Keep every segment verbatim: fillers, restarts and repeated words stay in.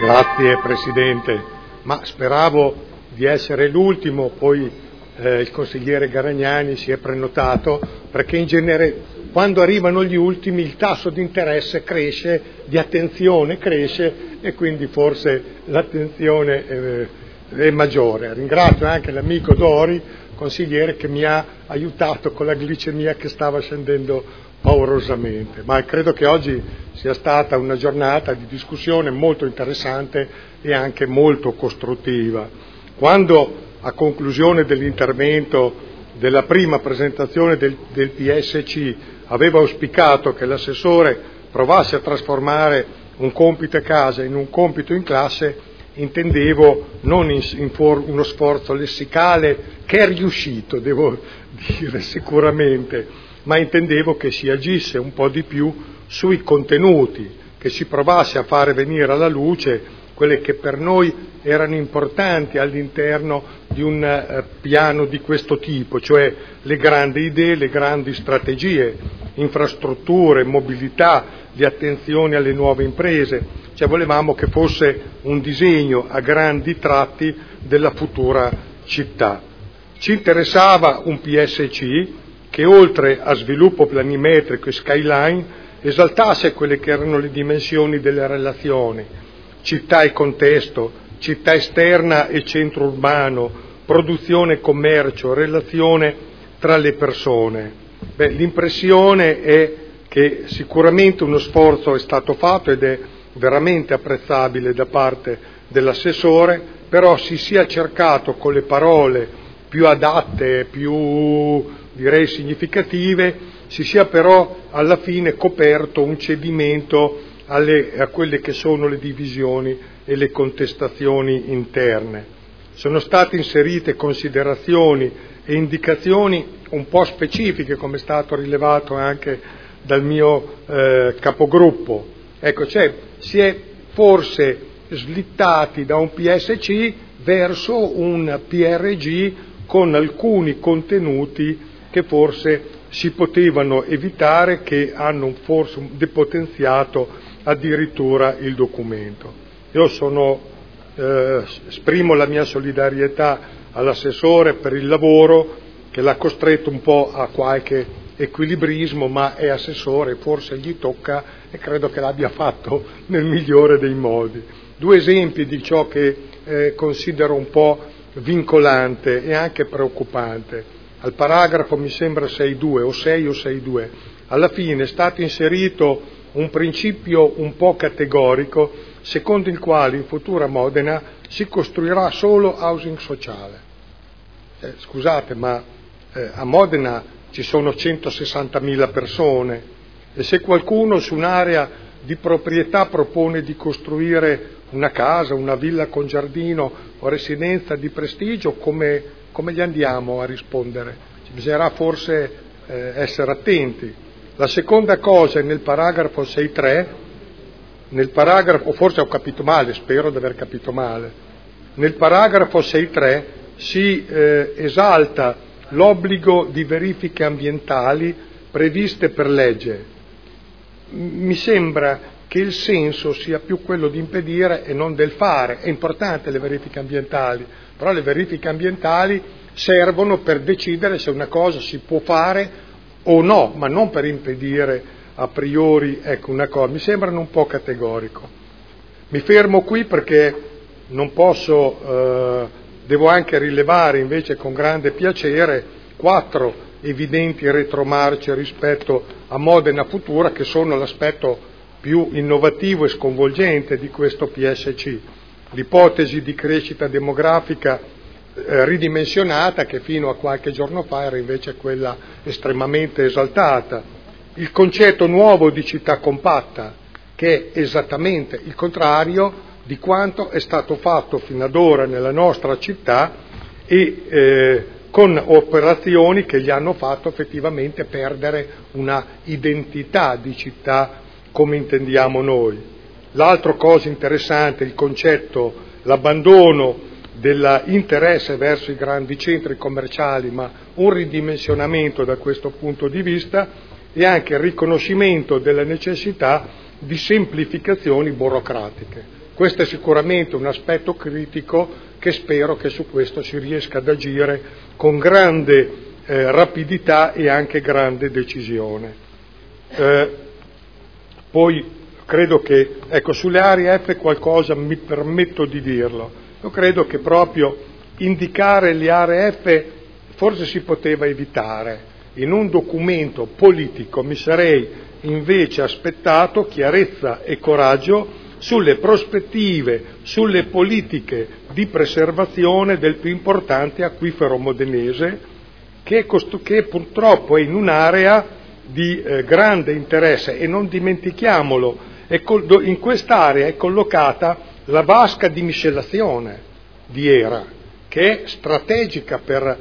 Grazie Presidente, ma speravo di essere l'ultimo, poi eh, il consigliere Garagnani si è prenotato, perché in genere quando arrivano gli ultimi il tasso di interesse cresce, di attenzione cresce e quindi forse l'attenzione eh, è maggiore. Ringrazio anche l'amico Dori, consigliere, che mi ha aiutato con la glicemia che stava scendendo paurosamente, ma credo che oggi sia stata una giornata di discussione molto interessante e anche molto costruttiva. Quando a conclusione dell'intervento della prima presentazione del, del P S C avevo auspicato che l'assessore provasse a trasformare un compito a casa in un compito in classe, intendevo non in, in for, uno sforzo lessicale che è riuscito, devo dire sicuramente, ma intendevo che si agisse un po' di più sui contenuti, che si provasse a fare venire alla luce quelle che per noi erano importanti all'interno di un eh, piano di questo tipo, cioè le grandi idee, le grandi strategie, infrastrutture, mobilità, di attenzione alle nuove imprese, cioè volevamo che fosse un disegno a grandi tratti della futura città. Ci interessava un P S C che oltre a sviluppo planimetrico e skyline esaltasse quelle che erano le dimensioni delle relazioni, città e contesto, città esterna e centro urbano, produzione e commercio, relazione tra le persone. Beh, l'impressione è che sicuramente uno sforzo è stato fatto ed è veramente apprezzabile da parte dell'assessore, però si sia cercato con le parole più adatte, più direi significative, si sia però alla fine coperto un cedimento alle, a quelle che sono le divisioni e le contestazioni interne. Sono state inserite considerazioni e indicazioni un po' specifiche, come è stato rilevato anche dal mio eh, capogruppo. Ecco, cioè si è forse slittati da un P S C verso un P R G con alcuni contenuti che forse si potevano evitare, che hanno forse depotenziato addirittura il documento. Io sono, eh, esprimo la mia solidarietà all'assessore per il lavoro che l'ha costretto un po' a qualche equilibrismo, ma è assessore, forse gli tocca e credo che l'abbia fatto nel migliore dei modi. Due esempi di ciò che eh, considero un po' vincolante e anche preoccupante. Al paragrafo mi sembra sei due o sei o sei due, alla fine è stato inserito un principio un po' categorico secondo il quale in futuro a Modena si costruirà solo housing sociale. Eh, scusate, ma eh, a Modena ci sono centosessantamila persone e se qualcuno su un'area di proprietà propone di costruire una casa, una villa con giardino o residenza di prestigio, come Come gli andiamo a rispondere? Bisognerà forse eh, essere attenti. La seconda cosa è nel paragrafo sei tre, nel paragrafo, o forse ho capito male, spero di aver capito male, nel paragrafo sei tre si eh, esalta l'obbligo di verifiche ambientali previste per legge. Mi sembra che il senso sia più quello di impedire e non del fare. È importante le verifiche ambientali, però le verifiche ambientali servono per decidere se una cosa si può fare o no, ma non per impedire a priori, ecco, una cosa. Mi sembrano un po' categorico. Mi fermo qui perché non posso, eh, devo anche rilevare invece con grande piacere quattro evidenti retromarce rispetto a Modena Futura, che sono l'aspetto più innovativo e sconvolgente di questo P S C. L'ipotesi di crescita demografica eh, ridimensionata, che fino a qualche giorno fa era invece quella estremamente esaltata. Il concetto nuovo di città compatta, che è esattamente il contrario di quanto è stato fatto fino ad ora nella nostra città e eh, con operazioni che gli hanno fatto effettivamente perdere una identità di città come intendiamo noi. L'altro cosa interessante è il concetto, l'abbandono dell'interesse verso i grandi centri commerciali, ma un ridimensionamento da questo punto di vista e anche il riconoscimento della necessità di semplificazioni burocratiche. questo è sicuramente un aspetto critico che spero che su questo si riesca ad agire con grande eh, rapidità e anche grande decisione. Eh, poi credo che, ecco, sulle aree F qualcosa mi permetto di dirlo. Io credo che proprio indicare le aree F forse si poteva evitare. In un documento politico mi sarei invece aspettato chiarezza e coraggio sulle prospettive, sulle politiche di preservazione del più importante acquifero modenese, che, cost- che purtroppo è in un'area di eh, grande interesse, e non dimentichiamolo, è col- in quest'area è collocata la vasca di miscelazione di Era, che è strategica per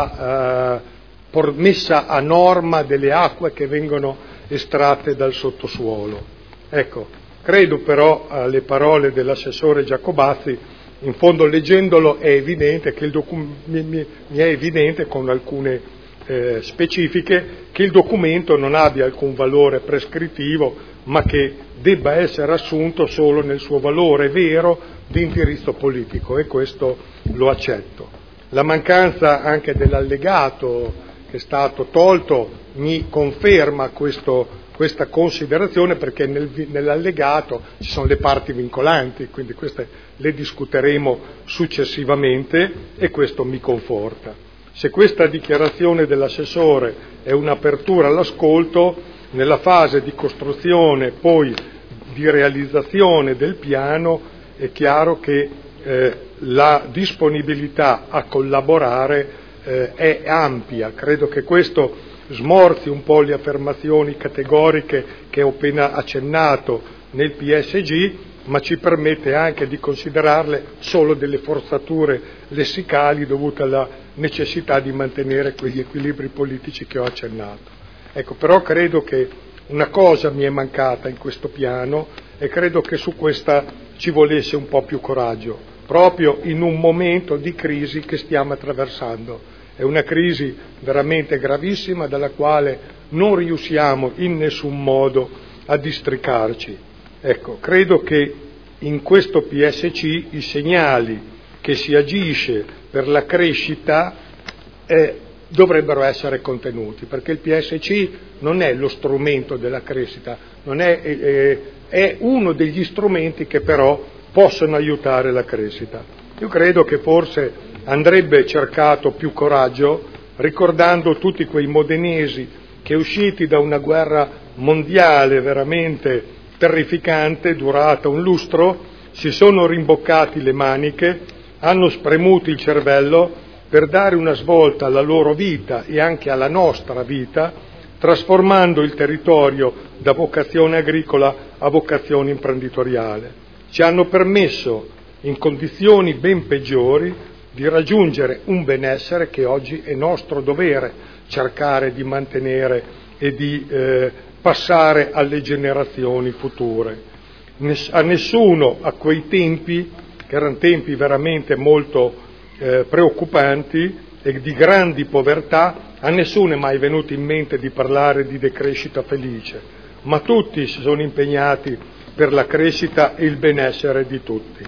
la eh, messa a norma delle acque che vengono estratte dal sottosuolo. Ecco, credo però alle parole dell'assessore Giacobazzi, in fondo leggendolo è evidente che il docu- mi, mi, mi è evidente con alcune eh, specifiche che il documento non abbia alcun valore prescrittivo, ma che debba essere assunto solo nel suo valore vero di indirizzo politico, e questo lo accetto. La mancanza anche dell'allegato che è stato tolto mi conferma questo questa considerazione, perché nel, nell'allegato ci sono le parti vincolanti, quindi queste le discuteremo successivamente e questo mi conforta. Se questa dichiarazione dell'assessore è un'apertura all'ascolto, nella fase di costruzione poi di realizzazione del piano è chiaro che eh, la disponibilità a collaborare eh, è ampia. Credo che questo smorzi un po' le affermazioni categoriche che ho appena accennato nel P S G, ma ci permette anche di considerarle solo delle forzature lessicali dovute alla necessità di mantenere quegli equilibri politici che ho accennato. Ecco, però credo che una cosa mi è mancata in questo piano e credo che su questa ci volesse un po' più coraggio, proprio in un momento di crisi che stiamo attraversando. È una crisi veramente gravissima dalla quale non riusciamo in nessun modo a districarci. Ecco, credo che in questo P S C i segnali che si agisce per la crescita eh, dovrebbero essere contenuti, perché il P S C non è lo strumento della crescita, non è, eh, è uno degli strumenti che però possono aiutare la crescita. Io credo che forse andrebbe cercato più coraggio, ricordando tutti quei modenesi che, usciti da una guerra mondiale veramente terrificante, durata un lustro, si sono rimboccati le maniche, hanno spremuto il cervello per dare una svolta alla loro vita e anche alla nostra vita, trasformando il territorio da vocazione agricola a vocazione imprenditoriale. Ci hanno permesso, in condizioni ben peggiori, di raggiungere un benessere che oggi è nostro dovere cercare di mantenere e di eh, passare alle generazioni future. Ness- a nessuno a quei tempi, che erano tempi veramente molto eh, preoccupanti e di grandi povertà, a nessuno è mai venuto in mente di parlare di decrescita felice, ma tutti si sono impegnati per la crescita e il benessere di tutti.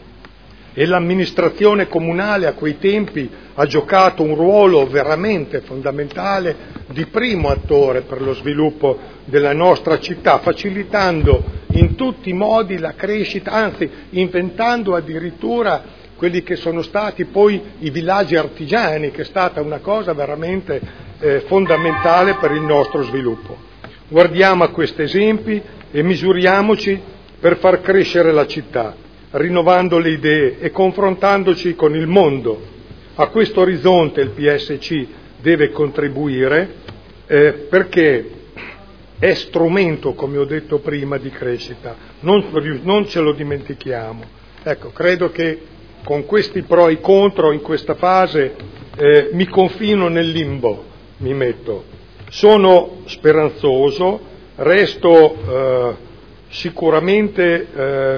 E l'amministrazione comunale a quei tempi ha giocato un ruolo veramente fondamentale di primo attore per lo sviluppo della nostra città, facilitando in tutti i modi la crescita, anzi inventando addirittura quelli che sono stati poi i villaggi artigiani, che è stata una cosa veramente eh, fondamentale per il nostro sviluppo. Guardiamo a questi esempi e misuriamoci per far crescere la città, rinnovando le idee e confrontandoci con il mondo. A questo orizzonte il P S C deve contribuire eh, perché è strumento, come ho detto prima, di crescita, non, non ce lo dimentichiamo. Ecco, credo che con questi pro e contro in questa fase eh, mi confino nel limbo, mi metto. Sono speranzoso, resto eh, sicuramente eh,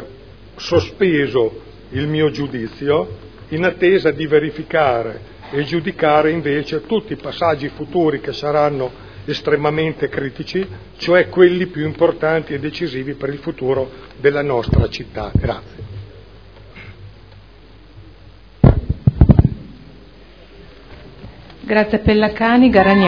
sospeso il mio giudizio in attesa di verificare e giudicare invece tutti i passaggi futuri che saranno estremamente critici, cioè quelli più importanti e decisivi per il futuro della nostra città. Grazie. Grazie Pellacani, Garagnani.